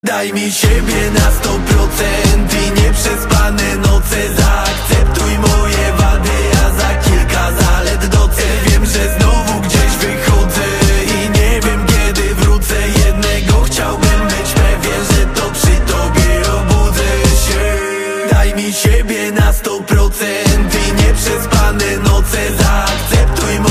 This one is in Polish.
Daj mi siebie na 100% i nieprzespane noce. Zaakceptuj moje wady, a za kilka zalet docen. Wiem, że znowu gdzieś wychodzę i nie wiem kiedy wrócę. Jednego chciałbym być pewien, że to przy tobie obudzę się. Daj mi siebie na 100% i nieprzespane noce. Zaakceptuj